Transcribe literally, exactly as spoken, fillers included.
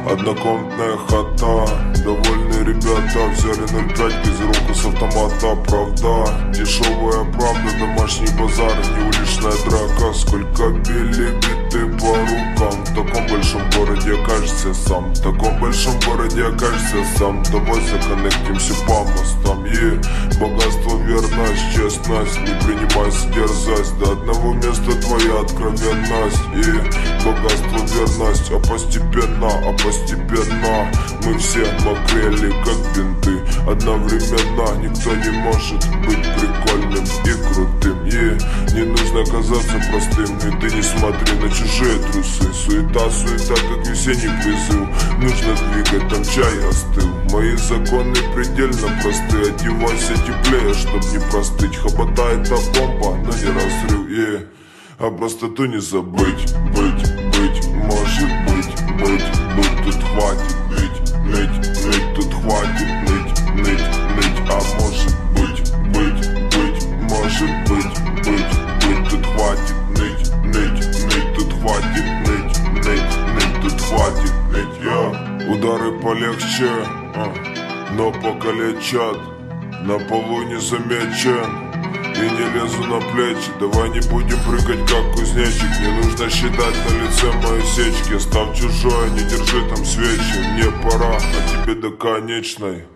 Однокомнатная хата, довольные ребята взяли ноль пять газировку с автомата. Правда, дешевая правда, домашний базар, не уличная драка. Сколько били биты по рукам, в таком большом городе окажешься сам. В таком большом городе окажешься сам. Давай законнектимся по мостам, е богатство, верность, честность, не принимайся дерзость. До одного места твоя откровенность, и богатство, верность, а постепенно, а постепенно мы все мокрели, как бинты. Одновременно никто не может быть прикольным и крутым, и не нужно казаться простым. И ты не смотри на чужие трусы. Суета, суета, как весенний призыв. Нужно двигать, там чай остыл. Мои законы предельно просты. Одевайся теплее, чтоб не простыть. Хоботает та бомба, но не разрыв, и а простоту не забыть. Быть, быть, может быть, быть, быть. Тут хватит ныть, ныть, ныть. Тут хватит ныть, ныть, ныть. А может быть, быть, быть, может быть, быть, быть. Тут хватит ныть, ныть, ныть. Тут хватит ныть, ныть, ныть. Тут хватит ныть, я. Удары полегче, а, но покалечат. На полу не замечен и не лезу на плечи. Давай не будем прыгать как кузнечик. Не нужно считать на лице мои сечки. Став чужое, не держи там свечи. Мне пора, а тебе до конечной.